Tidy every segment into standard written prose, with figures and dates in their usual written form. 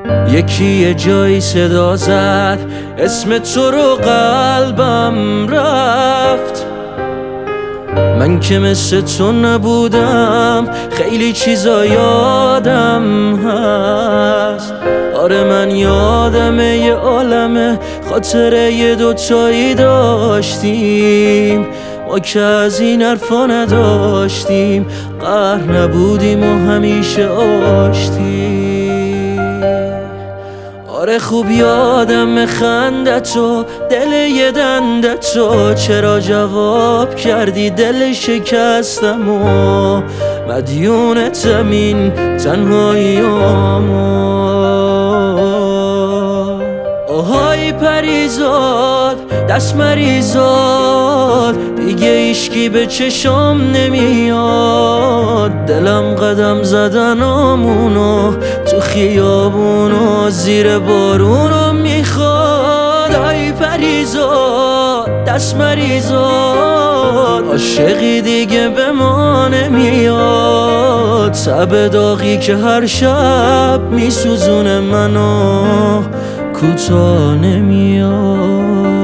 یکی یه جایی صدا زد اسم تو رو، قلبم رفت. من که مثل تو نبودم، خیلی چیزا یادم هست. آره من یادمه یه عالمه خاطره یه دوتایی داشتیم، ما که از این حرفا نداشتیم، قهر نبودیم و همیشه آشتیم. آره خوب یادم خندتو، دل یه دندتو، چرا جواب کردی دل شکستم و مدیونتم این تنهاییامو. آهای پریزاد دست مریزاد، دیگه ایشکی به چشم نمیاد. دلم قدم زدنامونو تو خیابونو زیر بارونو میخواد. آی پریزاد دست مریزاد، عاشقی دیگه به ما نمیاد. تب داغی که هر شب میسوزونه منو کوتاه نمیاد.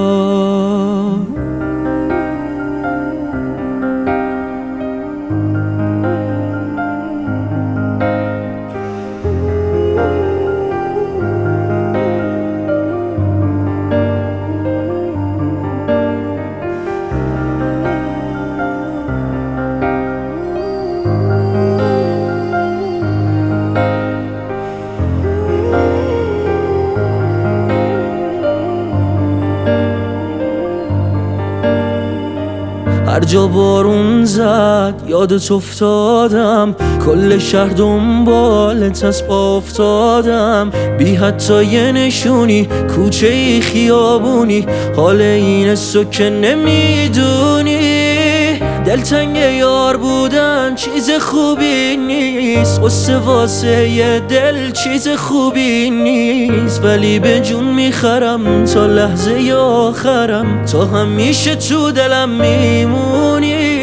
هر جا بارون زد یادت افتادم، کل شهر دنبالت از پا افتادم. بی حتی یه نشونی، کوچه ای خیابونی، حال این سو که نمیدونی. دلتنگ یار بودن چیز خوبی نیست، قصه واسه یه دل چیز خوبی نیست. ولی به جون میخرم تا لحظه آخرم، تا همیشه تو دلم میمونی.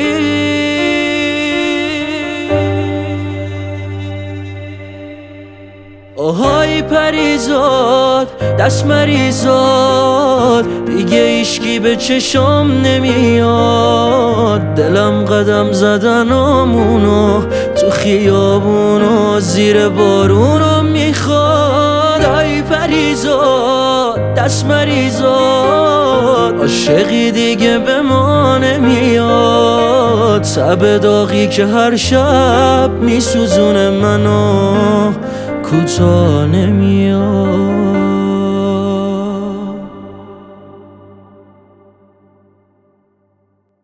آهای پریزاد دست مریزاد، دیگه ایشکی به چشم نمیاد. دلم قدم زدنامونو تو خیابونو زیر بارونو میخواد. آی پریزاد دست مریزاد، عاشقی دیگه به ما نمیاد. تب داغی که هر شب میسوزونه منو کوتاه نمیاد.